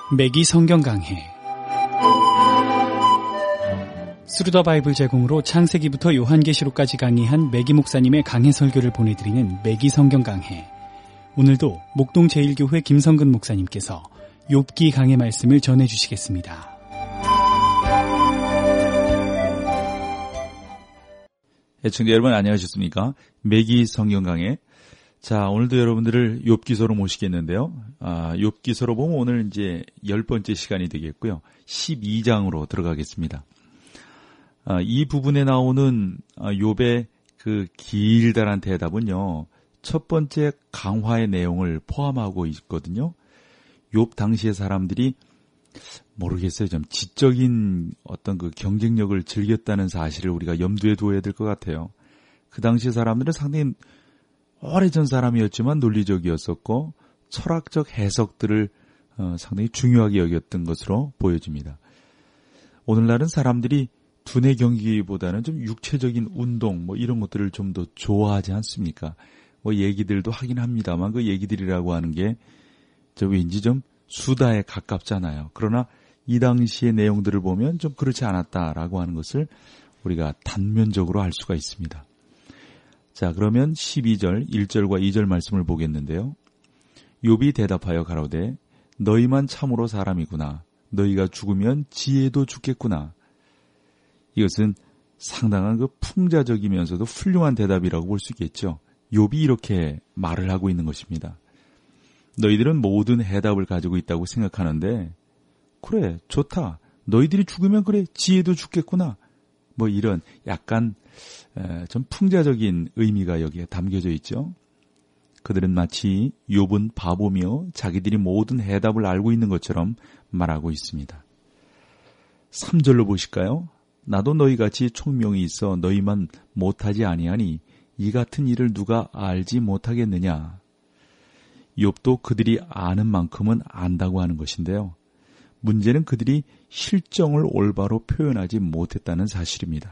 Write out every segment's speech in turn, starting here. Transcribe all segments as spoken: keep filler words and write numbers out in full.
매기 성경 강해. 스루더 바이블 제공으로 창세기부터 요한계시록까지 강의한 매기 목사님의 강해 설교를 보내드리는 매기 성경 강해. 오늘도 목동 제일교회 김성근 목사님께서 욥기 강해 말씀을 전해주시겠습니다. 애청자 여러분 안녕하셨습니까? 매기 성경 강해. 자, 오늘도 여러분들을 욥기서로 모시겠는데요. 아, 욥기서로 보면 오늘 이제 열 번째 시간이 되겠고요. 십이 장으로 들어가겠습니다. 아, 이 부분에 나오는 욥의 그 길다란 대답은요, 첫 번째 강화의 내용을 포함하고 있거든요. 욥 당시의 사람들이 모르겠어요. 좀 지적인 어떤 그 경쟁력을 즐겼다는 사실을 우리가 염두에 두어야 될 것 같아요. 그 당시 사람들은 상당히 오래전 사람이었지만 논리적이었었고 철학적 해석들을 어, 상당히 중요하게 여겼던 것으로 보여집니다. 오늘날은 사람들이 두뇌 경기보다는 좀 육체적인 운동 뭐 이런 것들을 좀 더 좋아하지 않습니까? 뭐 얘기들도 하긴 합니다만 그 얘기들이라고 하는 게 저 왠지 좀 수다에 가깝잖아요. 그러나 이 당시의 내용들을 보면 좀 그렇지 않았다라고 하는 것을 우리가 단면적으로 알 수가 있습니다. 자, 그러면 십이 절, 일 절과 이 절 말씀을 보겠는데요. 욥이 대답하여 가로되 너희만 참으로 사람이구나. 너희가 죽으면 지혜도 죽겠구나. 이것은 상당한 그 풍자적이면서도 훌륭한 대답이라고 볼 수 있겠죠. 욥이 이렇게 말을 하고 있는 것입니다. 너희들은 모든 해답을 가지고 있다고 생각하는데 그래, 좋다. 너희들이 죽으면 그래, 지혜도 죽겠구나. 뭐 이런 약간 좀 풍자적인 의미가 여기에 담겨져 있죠. 그들은 마치 욥은 바보며 자기들이 모든 해답을 알고 있는 것처럼 말하고 있습니다. 삼 절로 보실까요? 나도 너희같이 총명이 있어 너희만 못하지 아니하니 이 같은 일을 누가 알지 못하겠느냐. 욥도 그들이 아는 만큼은 안다고 하는 것인데요. 문제는 그들이 실정을 올바로 표현하지 못했다는 사실입니다.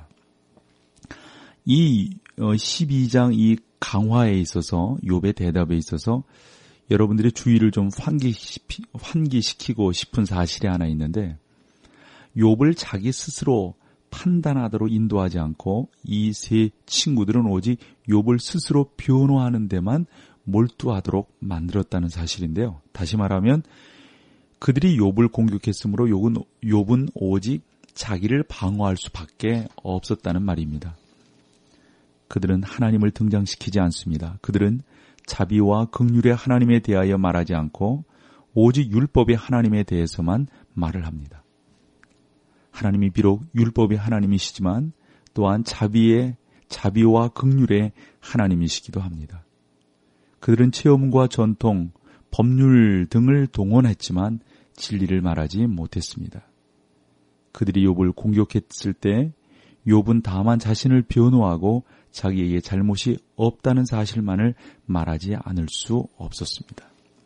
이 십이 장 이 강화에 있어서 욥의 대답에 있어서 여러분들의 주의를 좀 환기시키, 환기시키고 싶은 사실이 하나 있는데 욥을 자기 스스로 판단하도록 인도하지 않고 이 세 친구들은 오직 욥을 스스로 변호하는 데만 몰두하도록 만들었다는 사실인데요. 다시 말하면 그들이 욥을 공격했으므로 욥은, 욥은 오직 자기를 방어할 수밖에 없었다는 말입니다. 그들은 하나님을 등장시키지 않습니다. 그들은 자비와 긍휼의 하나님에 대하여 말하지 않고 오직 율법의 하나님에 대해서만 말을 합니다. 하나님이 비록 율법의 하나님이시지만 또한 자비의 자비와 긍휼의 하나님이시기도 합니다. 그들은 체험과 전통, 법률 등을 동원했지만 진리를 말하지 못했습니다. 그들이 욥을 공격했을 때 욥은 다만 자신을 변호하고 자기에게 잘못이 없다는 사실만을 말하지 않을 수 없었습니다.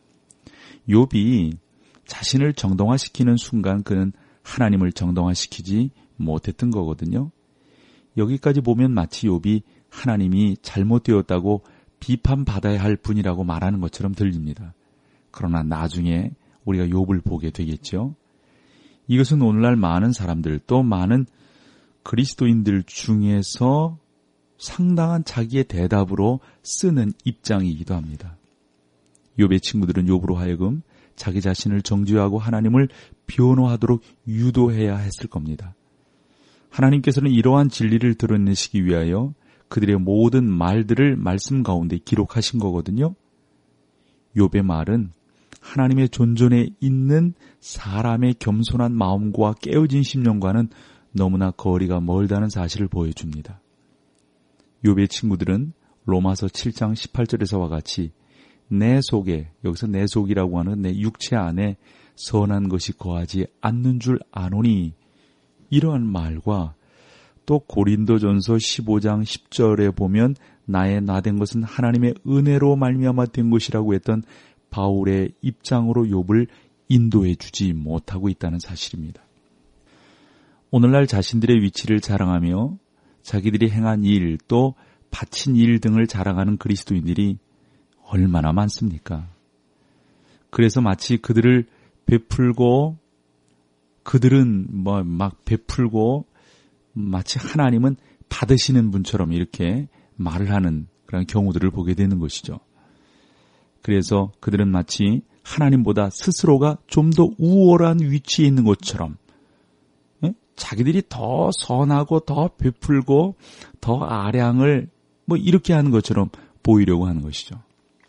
욥이 자신을 정당화시키는 순간 그는 하나님을 정당화시키지 못했던 거거든요. 여기까지 보면 마치 욥이 하나님이 잘못되었다고 비판받아야 할 분이라고 말하는 것처럼 들립니다. 그러나 나중에 우리가 욥을 보게 되겠죠. 이것은 오늘날 많은 사람들 또 많은 그리스도인들 중에서 상당한 자기의 대답으로 쓰는 입장이기도 합니다. 욥의 친구들은 욥으로 하여금 자기 자신을 정죄하고 하나님을 변호하도록 유도해야 했을 겁니다. 하나님께서는 이러한 진리를 드러내시기 위하여 그들의 모든 말들을 말씀 가운데 기록하신 거거든요. 욥의 말은 하나님의 존존에 있는 사람의 겸손한 마음과 깨어진 심령과는 너무나 거리가 멀다는 사실을 보여줍니다. 욥의 친구들은 로마서 칠 장 십팔 절에서와 같이 내 속에, 여기서 내 속이라고 하는 내 육체 안에 선한 것이 거하지 않는 줄 아노니 이러한 말과 또 고린도전서 십오 장 십 절에 보면 나의 나된 것은 하나님의 은혜로 말미암아 된 것이라고 했던 바울의 입장으로 욥을 인도해 주지 못하고 있다는 사실입니다. 오늘날 자신들의 위치를 자랑하며 자기들이 행한 일 또 바친 일 등을 자랑하는 그리스도인들이 얼마나 많습니까? 그래서 마치 그들을 베풀고 그들은 뭐 막 베풀고 마치 하나님은 받으시는 분처럼 이렇게 말을 하는 그런 경우들을 보게 되는 것이죠. 그래서 그들은 마치 하나님보다 스스로가 좀 더 우월한 위치에 있는 것처럼 예? 자기들이 더 선하고 더 베풀고 더 아량을 뭐 이렇게 하는 것처럼 보이려고 하는 것이죠.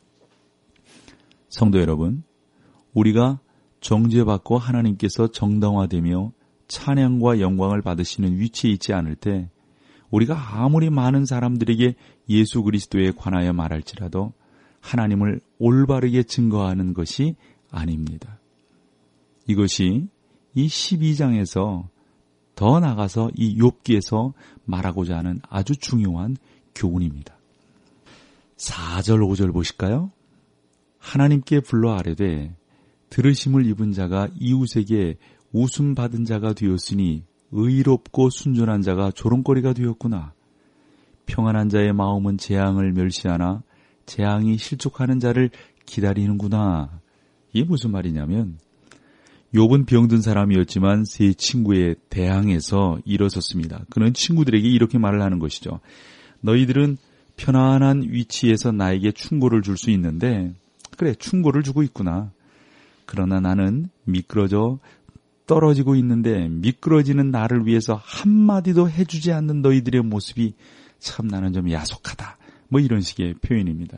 성도 여러분, 우리가 정죄받고 하나님께서 정당화되며 찬양과 영광을 받으시는 위치에 있지 않을 때 우리가 아무리 많은 사람들에게 예수 그리스도에 관하여 말할지라도 하나님을 올바르게 증거하는 것이 아닙니다. 이것이 이 십이 장에서 더 나가서 이 욥기에서 말하고자 하는 아주 중요한 교훈입니다. 사 절 오 절 보실까요? 하나님께 불러 아뢰되 들으심을 입은 자가 이웃에게 웃음 받은 자가 되었으니 의롭고 순전한 자가 조롱거리가 되었구나. 평안한 자의 마음은 재앙을 멸시하나 재앙이 실족하는 자를 기다리는구나. 이게 무슨 말이냐면 욥은 병든 사람이었지만 세 친구의 대항에서 일어섰습니다. 그는 친구들에게 이렇게 말을 하는 것이죠. 너희들은 편안한 위치에서 나에게 충고를 줄 수 있는데 그래 충고를 주고 있구나. 그러나 나는 미끄러져 떨어지고 있는데 미끄러지는 나를 위해서 한마디도 해주지 않는 너희들의 모습이 참 나는 좀 야속하다. 뭐 이런 식의 표현입니다.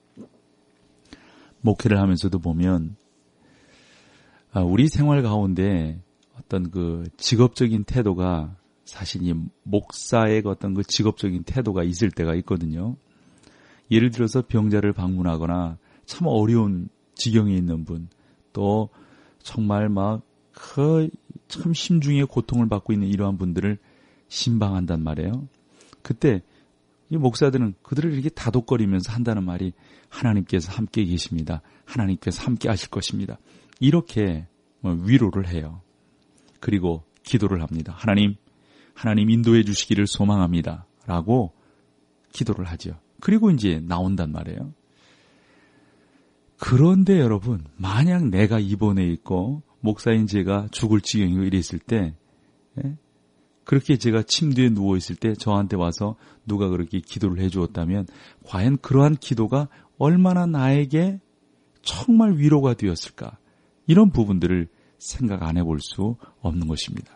목회를 하면서도 보면 우리 생활 가운데 어떤 그 직업적인 태도가 사실 이 목사의 어떤 그 직업적인 태도가 있을 때가 있거든요. 예를 들어서 병자를 방문하거나 참 어려운 지경에 있는 분, 또 정말 막 그 참 심중의 고통을 받고 있는 이러한 분들을 신방한단 말이에요. 그때 이 목사들은 그들을 이렇게 다독거리면서 한다는 말이 하나님께서 함께 계십니다. 하나님께서 함께 하실 것입니다. 이렇게 위로를 해요. 그리고 기도를 합니다. 하나님, 하나님 인도해 주시기를 소망합니다. 라고 기도를 하죠. 그리고 이제 나온단 말이에요. 그런데 여러분, 만약 내가 입원해 있고 목사인 제가 죽을 지경이고 이랬을 때 예? 그렇게 제가 침대에 누워있을 때 저한테 와서 누가 그렇게 기도를 해주었다면 과연 그러한 기도가 얼마나 나에게 정말 위로가 되었을까? 이런 부분들을 생각 안 해볼 수 없는 것입니다.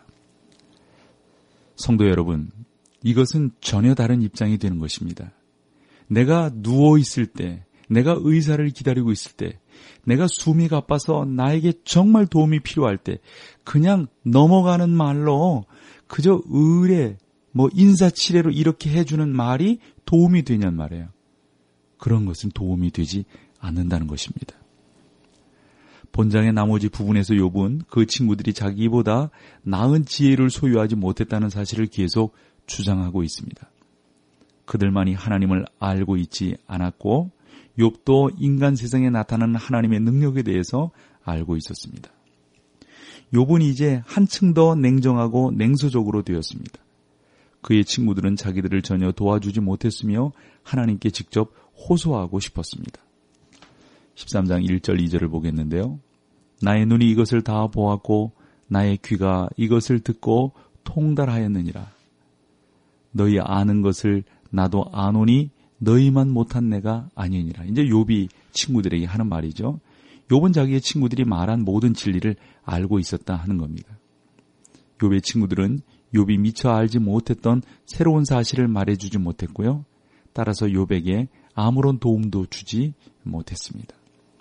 성도 여러분, 이것은 전혀 다른 입장이 되는 것입니다. 내가 누워있을 때, 내가 의사를 기다리고 있을 때, 내가 숨이 가빠서 나에게 정말 도움이 필요할 때 그냥 넘어가는 말로 그저 의뢰, 뭐 인사치레로 이렇게 해주는 말이 도움이 되냔 말이에요. 그런 것은 도움이 되지 않는다는 것입니다. 본장의 나머지 부분에서 욥은 그 친구들이 자기보다 나은 지혜를 소유하지 못했다는 사실을 계속 주장하고 있습니다. 그들만이 하나님을 알고 있지 않았고 욥도 인간 세상에 나타나는 하나님의 능력에 대해서 알고 있었습니다. 욥은 이제 한층 더 냉정하고 냉소적으로 되었습니다. 그의 친구들은 자기들을 전혀 도와주지 못했으며 하나님께 직접 호소하고 싶었습니다. 십삼 장 일 절 이 절을 보겠는데요. 나의 눈이 이것을 다 보았고 나의 귀가 이것을 듣고 통달하였느니라. 너희 아는 것을 나도 아노니 너희만 못한 내가 아니니라. 이제 욥이 친구들에게 하는 말이죠. 욥은 자기의 친구들이 말한 모든 진리를 알고 있었다 하는 겁니다. 욥의 친구들은 욥이 미처 알지 못했던 새로운 사실을 말해주지 못했고요. 따라서 욥에게 아무런 도움도 주지 못했습니다.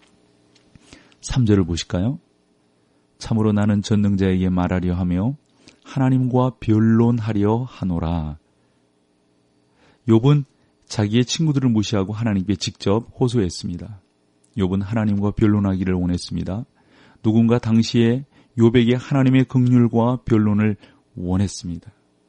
삼 절을 보실까요? 참으로 나는 전능자에게 말하려 하며 하나님과 변론하려 하노라. 욥은 자기의 친구들을 무시하고 하나님께 직접 호소했습니다. 욥은 하나님과 변론하기를 원했습니다. 누군가 당시에 욥에게 하나님의 긍휼과 변론을 원했습니다.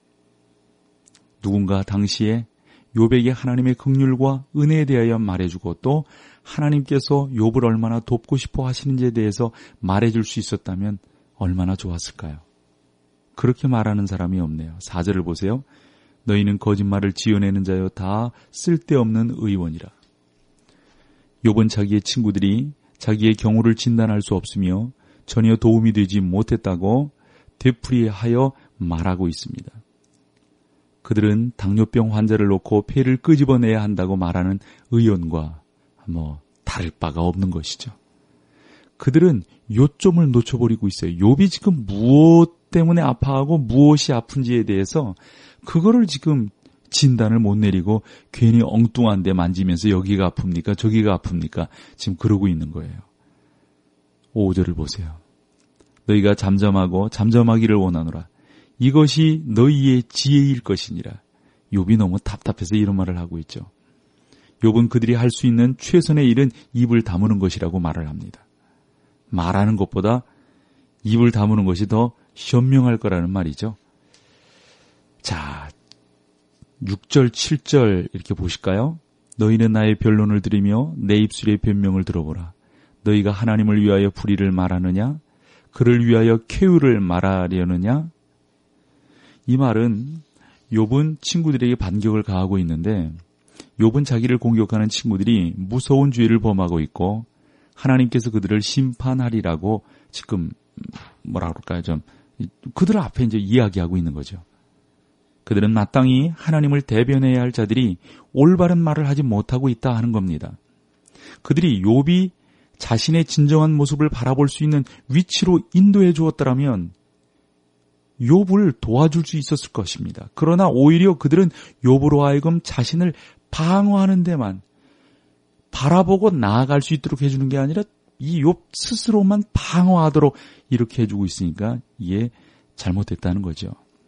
누군가 당시에 욥에게 하나님의 긍휼과 은혜에 대하여 말해주고 또 하나님께서 욥을 얼마나 돕고 싶어 하시는지에 대해서 말해줄 수 있었다면 얼마나 좋았을까요? 그렇게 말하는 사람이 없네요. 사 절을 보세요. 너희는 거짓말을 지어내는 자여 다 쓸데없는 의원이라. 욥은 자기의 친구들이 자기의 경우를 진단할 수 없으며 전혀 도움이 되지 못했다고 되풀이하여 말하고 있습니다. 그들은 당뇨병 환자를 놓고 폐를 끄집어내야 한다고 말하는 의원과 뭐 다를 바가 없는 것이죠. 그들은 요점을 놓쳐버리고 있어요. 욥이 지금 무엇 때문에 아파하고 무엇이 아픈지에 대해서 그거를 지금 진단을 못 내리고 괜히 엉뚱한 데 만지면서 여기가 아픕니까? 저기가 아픕니까? 지금 그러고 있는 거예요. 오 절을 보세요. 너희가 잠잠하고 잠잠하기를 원하노라. 이것이 너희의 지혜일 것이니라. 욥이 너무 답답해서 이런 말을 하고 있죠. 욥은 그들이 할 수 있는 최선의 일은 입을 다무는 것이라고 말을 합니다. 말하는 것보다 입을 다무는 것이 더 현명할 거라는 말이죠. 자, 육 절, 칠 절 이렇게 보실까요? 너희는 나의 변론을 들으며 내 입술의 변명을 들어보라. 너희가 하나님을 위하여 불의를 말하느냐? 그를 위하여 쾌유를 말하려느냐? 이 말은 욥은 친구들에게 반격을 가하고 있는데 욥은 자기를 공격하는 친구들이 무서운 죄를 범하고 있고 하나님께서 그들을 심판하리라고 지금 뭐라 그럴까요? 좀 그들 앞에 이제 이야기하고 있는 거죠. 그들은 마땅히 하나님을 대변해야 할 자들이 올바른 말을 하지 못하고 있다 하는 겁니다. 그들이 욥이 자신의 진정한 모습을 바라볼 수 있는 위치로 인도해 주었더라면 욥을 도와줄 수 있었을 것입니다. 그러나 오히려 그들은 욥으로 하여금 자신을 방어하는 데만 바라보고 나아갈 수 있도록 해주는 게 아니라 이 욥 스스로만 방어하도록 이렇게 해주고 있으니까 이게 잘못됐다는 거죠.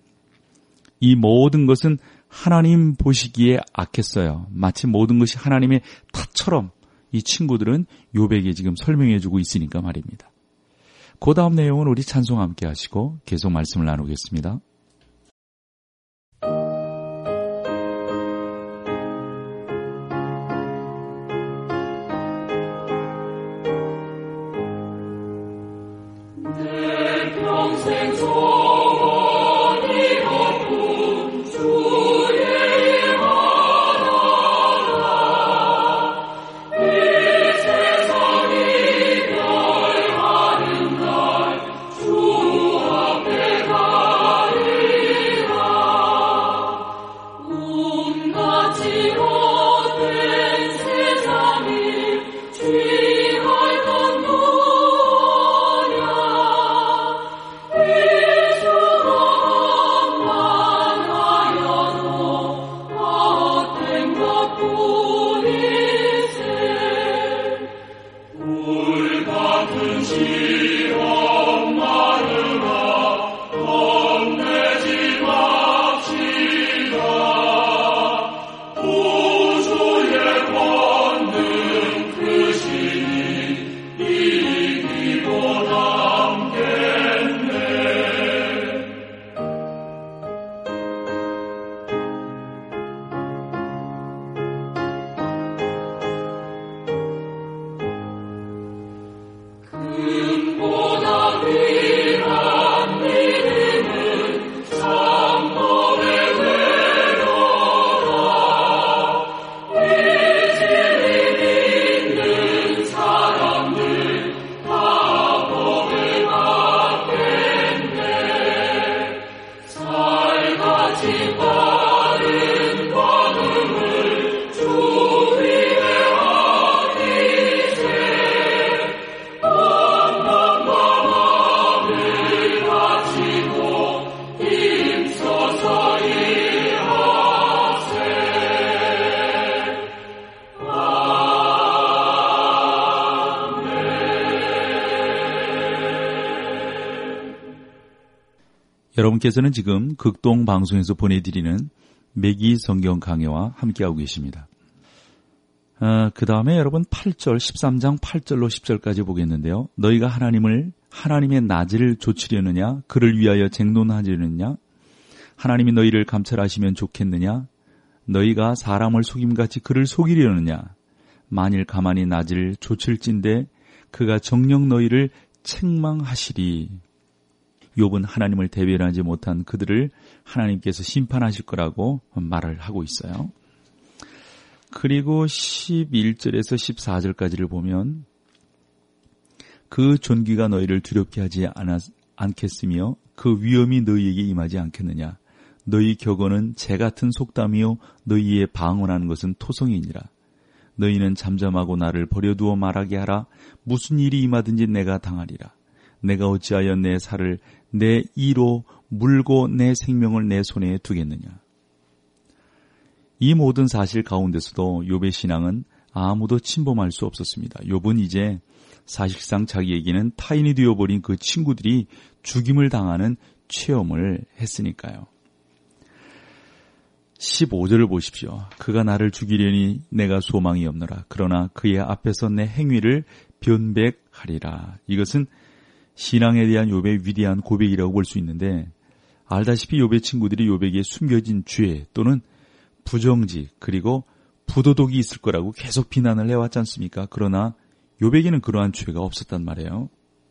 이 모든 것은 하나님 보시기에 악했어요. 마치 모든 것이 하나님의 탓처럼 이 친구들은 욥에게 지금 설명해주고 있으니까 말입니다. 그 다음 내용은 우리 찬송 함께 하시고 계속 말씀을 나누겠습니다. 내 평생 여러분께서는 지금 극동방송에서 보내드리는 매기 성경 강해와 함께하고 계십니다. 아, 그 다음에 여러분 팔 절, 십삼 장 팔 절로 십 절까지 보겠는데요. 너희가 하나님을, 하나님의 낮을 조치려느냐? 그를 위하여 쟁론하려느냐? 하나님이 너희를 감찰하시면 좋겠느냐? 너희가 사람을 속임같이 그를 속이려느냐? 만일 가만히 낮을 조칠진대 그가 정녕 너희를 책망하시리. 욥은 하나님을 대변하지 못한 그들을 하나님께서 심판하실 거라고 말을 하고 있어요. 그리고 십일 절에서 십사 절까지를 보면 그 존귀가 너희를 두렵게 하지 않았, 않겠으며 그 위험이 너희에게 임하지 않겠느냐. 너희 격언은 재 같은 속담이요 너희의 방언하는 것은 토성이니라. 너희는 잠잠하고 나를 버려두어 말하게 하라. 무슨 일이 임하든지 내가 당하리라. 내가 어찌하여 내 살을 내 이로 물고 내 생명을 내 손에 두겠느냐. 이 모든 사실 가운데서도 욥의 신앙은 아무도 침범할 수 없었습니다. 욥은 이제 사실상 자기에게는 타인이 되어버린 그 친구들이 죽임을 당하는 체험을 했으니까요. 십오 절을 보십시오. 그가 나를 죽이려니 내가 소망이 없노라. 그러나 그의 앞에서 내 행위를 변백하리라. 이것은 신앙에 대한 욥의 위대한 고백이라고 볼 수 있는데, 알다시피 욥의 친구들이 욥에게 숨겨진 죄 또는 부정직 그리고 부도덕이 있을 거라고 계속 비난을 해왔지 않습니까? 그러나 욥에게는 그러한 죄가 없었단 말이에요.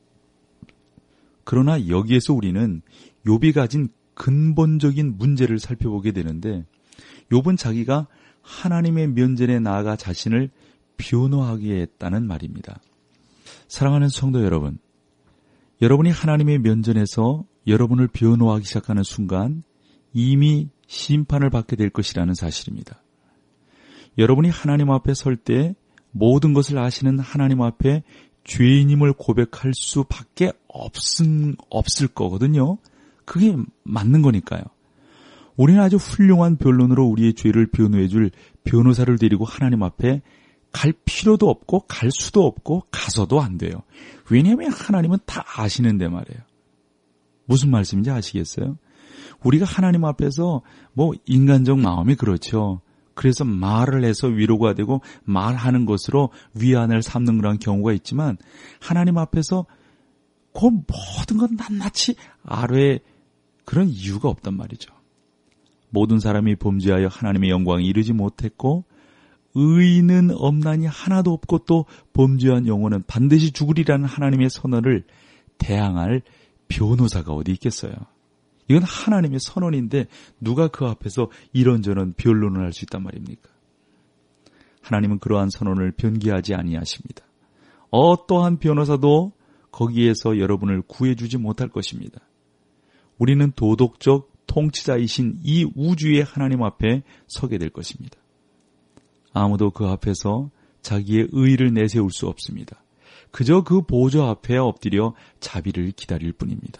그러나 여기에서 우리는 욥이 가진 근본적인 문제를 살펴보게 되는데, 욥은 자기가 하나님의 면전에 나아가 자신을 변호하게 했다는 말입니다. 사랑하는 성도 여러분, 여러분이 하나님의 면전에서 여러분을 변호하기 시작하는 순간 이미 심판을 받게 될 것이라는 사실입니다. 여러분이 하나님 앞에 설 때 모든 것을 아시는 하나님 앞에 죄인임을 고백할 수밖에 없음, 없을 거거든요. 그게 맞는 거니까요. 우리는 아주 훌륭한 변론으로 우리의 죄를 변호해 줄 변호사를 데리고 하나님 앞에 갈 필요도 없고 갈 수도 없고 가서도 안 돼요. 왜냐하면 하나님은 다 아시는데 말이에요. 무슨 말씀인지 아시겠어요? 우리가 하나님 앞에서 뭐 인간적 마음이 그렇죠. 그래서 말을 해서 위로가 되고 말하는 것으로 위안을 삼는 그런 경우가 있지만, 하나님 앞에서 그 모든 건 낱낱이 아뢰 그런 이유가 없단 말이죠. 모든 사람이 범죄하여 하나님의 영광에 이르지 못했고 의인은 없나니 하나도 없고 또 범죄한 영혼은 반드시 죽으리라는 하나님의 선언을 대항할 변호사가 어디 있겠어요. 이건 하나님의 선언인데 누가 그 앞에서 이런저런 변론을 할 수 있단 말입니까? 하나님은 그러한 선언을 변기하지 아니하십니다. 어떠한 변호사도 거기에서 여러분을 구해주지 못할 것입니다. 우리는 도덕적 통치자이신 이 우주의 하나님 앞에 서게 될 것입니다. 아무도 그 앞에서 자기의 의의를 내세울 수 없습니다. 그저 그 보좌 앞에 엎드려 자비를 기다릴 뿐입니다.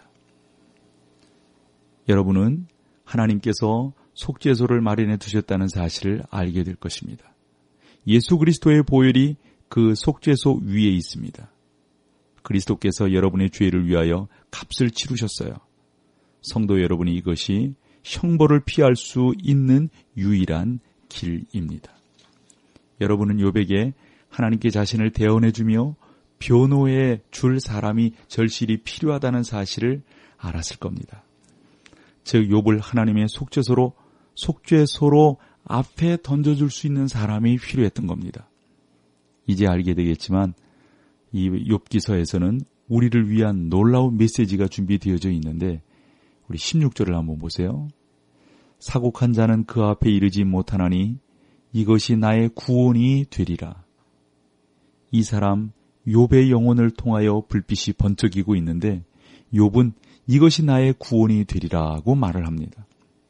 여러분은 하나님께서 속죄소를 마련해 두셨다는 사실을 알게 될 것입니다. 예수 그리스도의 보혈이 그 속죄소 위에 있습니다. 그리스도께서 여러분의 죄를 위하여 값을 치르셨어요. 성도 여러분이 이것이 형벌을 피할 수 있는 유일한 길입니다. 여러분은 욥에게 하나님께 자신을 대언해주며 변호해 줄 사람이 절실히 필요하다는 사실을 알았을 겁니다. 즉 욥을 하나님의 속죄소로 속죄소로 앞에 던져줄 수 있는 사람이 필요했던 겁니다. 이제 알게 되겠지만 이 욥기서에서는 우리를 위한 놀라운 메시지가 준비되어져 있는데, 우리 십육 절을 한번 보세요. 사곡한 자는 그 앞에 이르지 못하나니 이것이 나의 구원이 되리라. 이 사람 욥의 영혼을 통하여 불빛이 번쩍이고 있는데, 욥은 이것이 나의 구원이 되리라고 말을 합니다.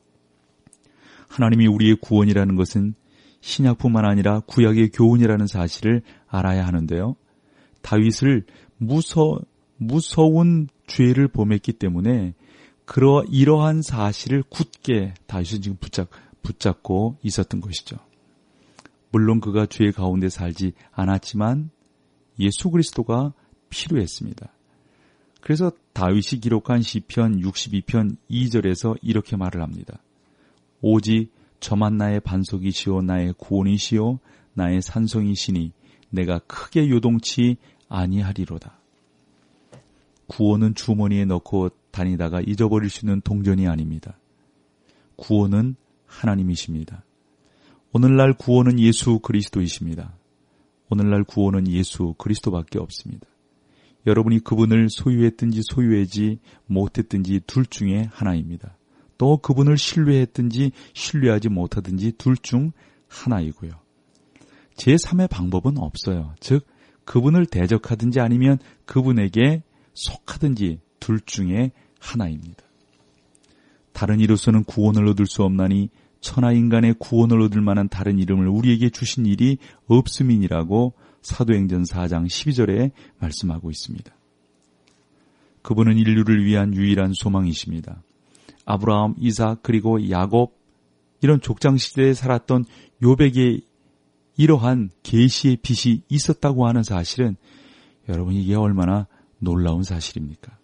하나님이 우리의 구원이라는 것은 신약뿐만 아니라 구약의 교훈이라는 사실을 알아야 하는데요. 다윗을 무서, 무서운 죄를 범했기 때문에 그러, 이러한 사실을 굳게 다윗은 지금 붙잡, 붙잡고 있었던 것이죠. 물론 그가 죄 가운데 살지 않았지만 예수 그리스도가 필요했습니다. 그래서 다윗이 기록한 시편 육십이 편 이 절에서 이렇게 말을 합니다. 오직 저만 나의 반석이시오 나의 구원이시오 나의 산성이시니 내가 크게 요동치 아니하리로다. 구원은 주머니에 넣고 다니다가 잊어버릴 수 있는 동전이 아닙니다. 구원은 하나님이십니다. 오늘날 구원은 예수 그리스도이십니다. 오늘날 구원은 예수 그리스도밖에 없습니다. 여러분이 그분을 소유했든지 소유하지 못했든지 둘 중에 하나입니다. 또 그분을 신뢰했든지 신뢰하지 못하든지 둘 중 하나이고요. 제삼의 방법은 없어요. 즉 그분을 대적하든지 아니면 그분에게 속하든지 둘 중에 하나입니다. 다른 이로서는 구원을 얻을 수 없나니 천하 인간의 구원을 얻을 만한 다른 이름을 우리에게 주신 일이 없음이니라고 사도행전 사 장 십이 절에 말씀하고 있습니다. 그분은 인류를 위한 유일한 소망이십니다. 아브라함, 이삭 그리고 야곱 이런 족장시대에 살았던 욥에게 이러한 계시의 빛이 있었다고 하는 사실은 여러분 이게 얼마나 놀라운 사실입니까?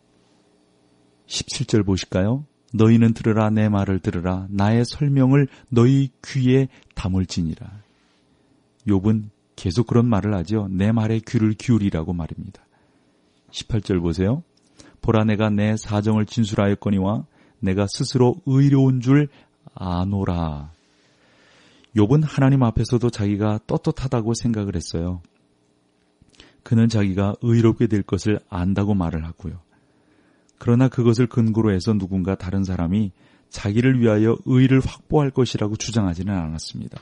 십칠 절 보실까요? 너희는 들으라 내 말을 들으라 나의 설명을 너희 귀에 담을지니라. 욥은 계속 그런 말을 하죠. 내 말에 귀를 기울이라고 말입니다. 십팔 절 보세요. 보라 내가 내 사정을 진술하였거니와 내가 스스로 의로운 줄 아노라. 욥은 하나님 앞에서도 자기가 떳떳하다고 생각을 했어요. 그는 자기가 의롭게 될 것을 안다고 말을 하고요. 그러나 그것을 근거로 해서 누군가 다른 사람이 자기를 위하여 의를 확보할 것이라고 주장하지는 않았습니다.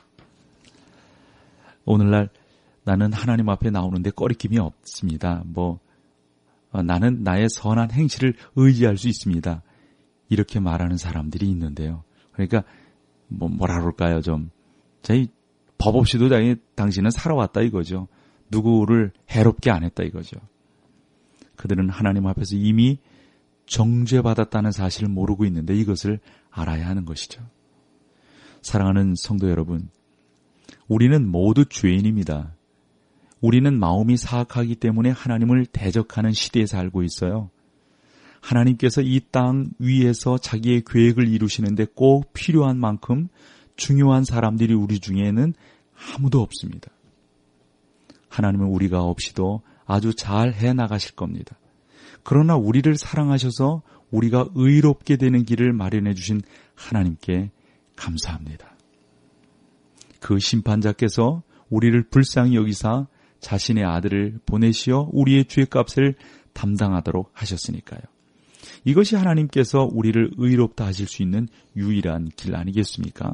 오늘날 나는 하나님 앞에 나오는데 꺼리낌이 없습니다. 뭐 어, 나는 나의 선한 행실을 의지할 수 있습니다. 이렇게 말하는 사람들이 있는데요. 그러니까 뭐 뭐라 그럴까요? 좀 저희 법 없이도 당신은 살아왔다 이거죠. 누구를 해롭게 안 했다 이거죠. 그들은 하나님 앞에서 이미 정죄받았다는 사실을 모르고 있는데 이것을 알아야 하는 것이죠. 사랑하는 성도 여러분, 우리는 모두 죄인입니다. 우리는 마음이 사악하기 때문에 하나님을 대적하는 시대에 살고 있어요. 하나님께서 이 땅 위에서 자기의 계획을 이루시는데 꼭 필요한 만큼 중요한 사람들이 우리 중에는 아무도 없습니다. 하나님은 우리가 없이도 아주 잘 해나가실 겁니다. 그러나 우리를 사랑하셔서 우리가 의롭게 되는 길을 마련해 주신 하나님께 감사합니다. 그 심판자께서 우리를 불쌍히 여기사 자신의 아들을 보내시어 우리의 죄값을 담당하도록 하셨으니까요. 이것이 하나님께서 우리를 의롭다 하실 수 있는 유일한 길 아니겠습니까?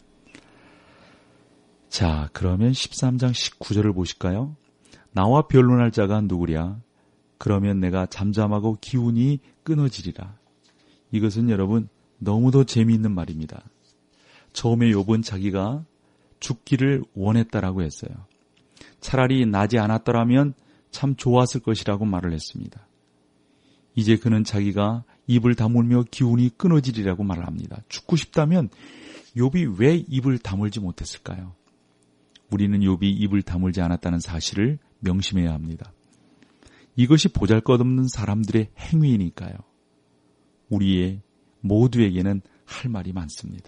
자, 그러면 십삼 장 십구 절을 보실까요? 나와 변론할 자가 누구랴? 그러면 내가 잠잠하고 기운이 끊어지리라. 이것은 여러분 너무도 재미있는 말입니다. 처음에 욥은 자기가 죽기를 원했다라고 했어요. 차라리 나지 않았더라면 참 좋았을 것이라고 말을 했습니다. 이제 그는 자기가 입을 다물며 기운이 끊어지리라고 말을 합니다. 죽고 싶다면 욥이 왜 입을 다물지 못했을까요? 우리는 욥이 입을 다물지 않았다는 사실을 명심해야 합니다. 이것이 보잘것없는 사람들의 행위니까요. 우리의 모두에게는 할 말이 많습니다.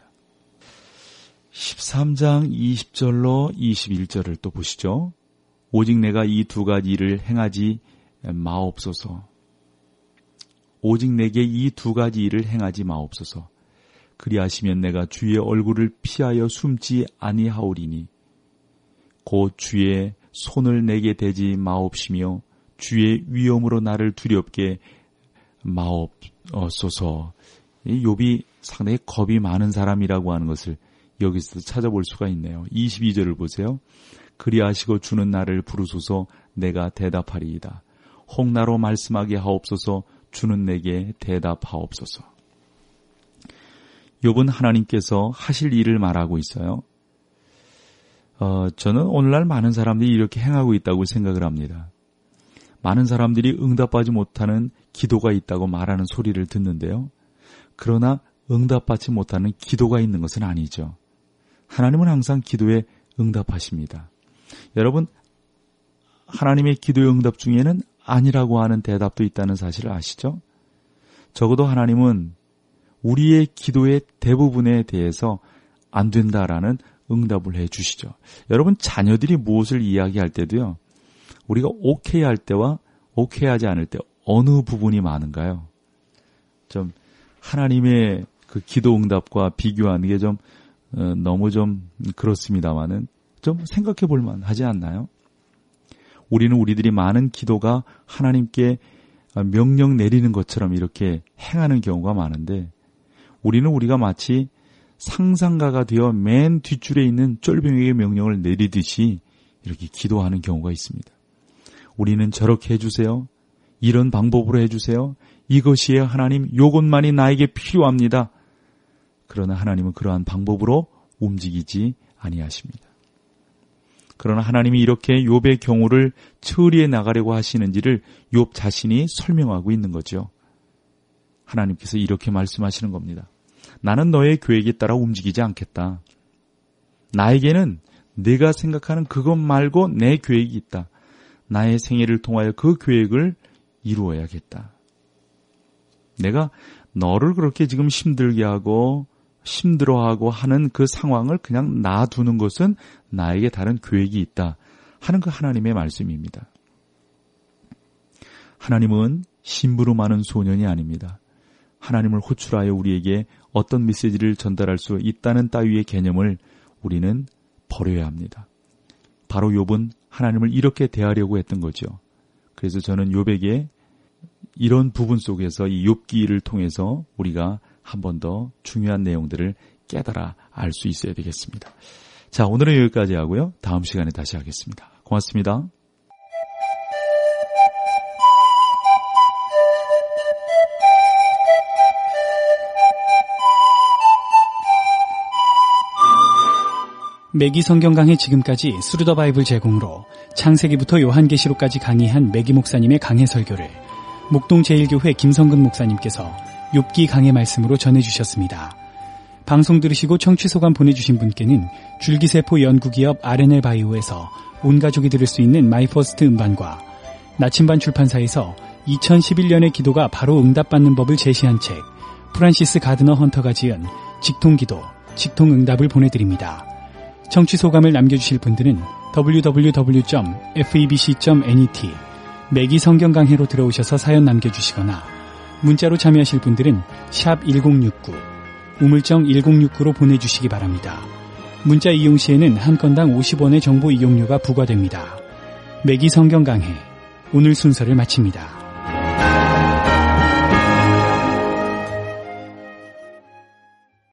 십삼 장 이십 절로 이십일 절을 또 보시죠. 오직 내가 이 두 가지 일을 행하지 마옵소서. 오직 내게 이 두 가지 일을 행하지 마옵소서. 그리하시면 내가 주의 얼굴을 피하여 숨지 아니하오리니 곧 주의 손을 내게 대지 마옵시며 주의 위엄으로 나를 두렵게 마옵소서. 욥이 상당히 겁이 많은 사람이라고 하는 것을 여기서 찾아볼 수가 있네요. 이십이 절을 보세요. 그리하시고 주는 나를 부르소서 내가 대답하리이다. 홍나로 말씀하게 하옵소서 주는 내게 대답하옵소서. 욥은 하나님께서 하실 일을 말하고 있어요. 어, 저는 오늘날 많은 사람들이 이렇게 행하고 있다고 생각을 합니다. 많은 사람들이 응답받지 못하는 기도가 있다고 말하는 소리를 듣는데요. 그러나 응답받지 못하는 기도가 있는 것은 아니죠. 하나님은 항상 기도에 응답하십니다. 여러분, 하나님의 기도의 응답 중에는 아니라고 하는 대답도 있다는 사실을 아시죠? 적어도 하나님은 우리의 기도의 대부분에 대해서 안 된다라는 응답을 해 주시죠. 여러분, 자녀들이 무엇을 이야기할 때도요. 우리가 오케이 할 때와 오케이 하지 않을 때 어느 부분이 많은가요? 좀 하나님의 그 기도 응답과 비교하는 게 좀 어, 너무 좀 그렇습니다만은 좀 생각해 볼 만하지 않나요? 우리는 우리들이 많은 기도가 하나님께 명령 내리는 것처럼 이렇게 행하는 경우가 많은데 우리는 우리가 마치 상상가가 되어 맨 뒷줄에 있는 쫄병에게 명령을 내리듯이 이렇게 기도하는 경우가 있습니다. 우리는 저렇게 해주세요. 이런 방법으로 해주세요. 이것이에요 하나님. 요것만이 나에게 필요합니다. 그러나 하나님은 그러한 방법으로 움직이지 아니하십니다. 그러나 하나님이 이렇게 욥의 경우를 처리해 나가려고 하시는지를 욥 자신이 설명하고 있는 거죠. 하나님께서 이렇게 말씀하시는 겁니다. 나는 너의 계획에 따라 움직이지 않겠다. 나에게는 내가 생각하는 그것 말고 내 계획이 있다. 나의 생애를 통하여 그 계획을 이루어야겠다. 내가 너를 그렇게 지금 힘들게 하고 힘들어하고 하는 그 상황을 그냥 놔두는 것은 나에게 다른 계획이 있다 하는 그 하나님의 말씀입니다. 하나님은 심부름하는 소년이 아닙니다. 하나님을 호출하여 우리에게 어떤 메시지를 전달할 수 있다는 따위의 개념을 우리는 버려야 합니다. 바로 욥은 하나님을 이렇게 대하려고 했던 거죠. 그래서 저는 욥에게 이런 부분 속에서 이 욥기를 통해서 우리가 한 번 더 중요한 내용들을 깨달아 알 수 있어야 되겠습니다. 자, 오늘은 여기까지 하고요. 다음 시간에 다시 하겠습니다. 고맙습니다. 매기 성경 강해 지금까지 스루더 바이블 제공으로 창세기부터 요한계시록까지 강의한 매기 목사님의 강해 설교를 목동 제일교회 김성근 목사님께서 욥기 강해 말씀으로 전해주셨습니다. 방송 들으시고 청취 소감 보내주신 분께는 줄기세포 연구기업 알엔엘 바이오에서 온 가족이 들을 수 있는 마이퍼스트 음반과 나침반 출판사에서 이천십일 년의 기도가 바로 응답받는 법을 제시한 책 프란시스 가드너 헌터가 지은 직통기도, 직통응답을 보내드립니다. 청취 소감을 남겨주실 분들은 더블유 더블유 더블유 점 에프이비씨 점 넷 매기 성경 강해로 들어오셔서 사연 남겨주시거나 문자로 참여하실 분들은 샵 일공육구, 우물정 일공육구로 보내주시기 바랍니다. 문자 이용 시에는 한 건당 오십 원의 정보 이용료가 부과됩니다. 매기 성경 강해, 오늘 순서를 마칩니다.